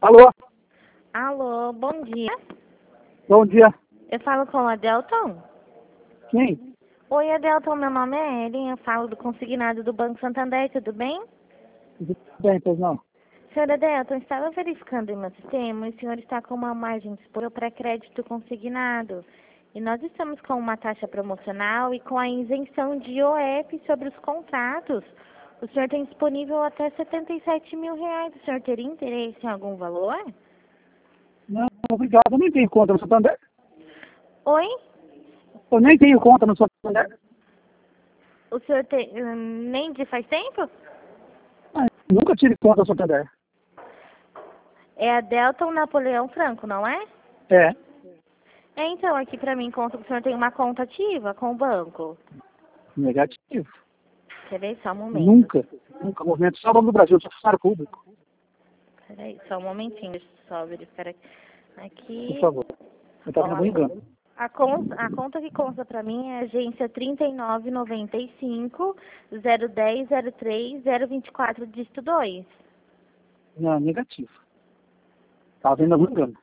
Alô, Alô, bom dia. bom dia. Eu falo com a Delton? Quem? Oi, Adelton, meu nome é Ellen, eu falo do consignado do Banco Santander, tudo bem? Tudo bem, pois não? Senhora Adelton, estava verificando em meu sistema e o senhor está com uma margem disponível para crédito consignado. E nós estamos com uma taxa promocional e com a isenção de IOF sobre os contratos. O senhor tem disponível até R$ 77 mil. O senhor teria interesse em algum valor? Não, obrigado. Eu nem tenho conta no Santander. Oi? Eu nem tenho conta no Santander. O senhor tem nem de faz tempo? Ah, nunca tive conta no Santander. É a Delton Napoleão Franco, não é? É, Então, aqui pra mim conta que o senhor tem uma conta ativa com o banco. negativo. Quer ver? Só um momento. Nunca. Movimento só Banco do Brasil, sou funcionário público. Peraí, só um momentinho, deixa eu só verificar aqui. Por Aqui, favor. Eu estava ó, no engano. a conta que consta pra mim é agência 3995 010 03 024 dígito 2. Não, negativo. Estava vendo algum engano.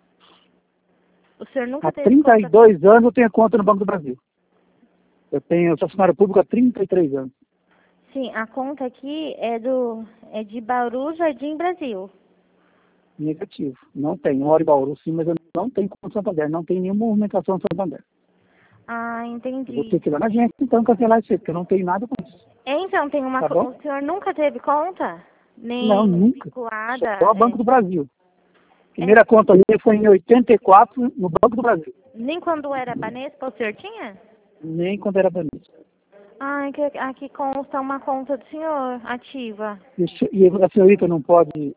O senhor nunca Há teve conta... 32 anos eu tenho conta no Banco do Brasil. Eu sou funcionário público há 33 anos. Sim, a conta aqui é de Bauru, Jardim, Brasil. Negativo. Não tenho. Moro em Bauru, sim, mas eu não tenho conta no Santander. Não tenho nenhuma movimentação no Santander. Ah, Eu vou ter entendi. que ir lá na agência, então, cancelar isso aí, porque eu não tenho nada com isso. Então, tem uma... Tá bom? O senhor nunca teve conta? Não, Nem nunca. vinculada? Só o Banco do Brasil. É, Primeira conta minha foi em 84 no Banco do Brasil. nem quando era Banespa o senhor tinha? Nem quando era banista. Ah, aqui consta uma conta do senhor ativa. E a senhorita não pode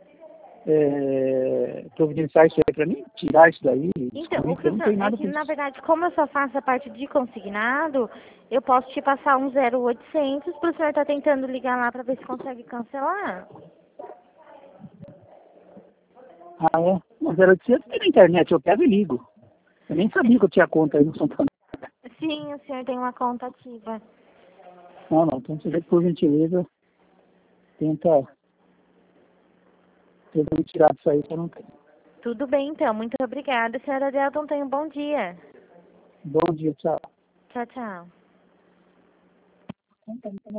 providenciar isso aí para mim? Tirar isso daí? Então, Descobrir que eu não tenho é nada que com na isso. verdade, como eu só faço a parte de consignado, eu posso te passar um 0800 pro senhor estar tentando ligar lá para ver se consegue cancelar. Ah, é? Mas era de tem na internet, eu pego e ligo. Eu nem sabia que eu tinha conta aí no Santander. Sim, o senhor tem uma conta ativa. Não. Então, você vê que, por gentileza, tenta me tirar disso aí que eu não tenho. Tudo bem, então. Muito obrigada, senhora Delton. Tenha um bom dia. Bom dia, tchau. Tchau, tchau.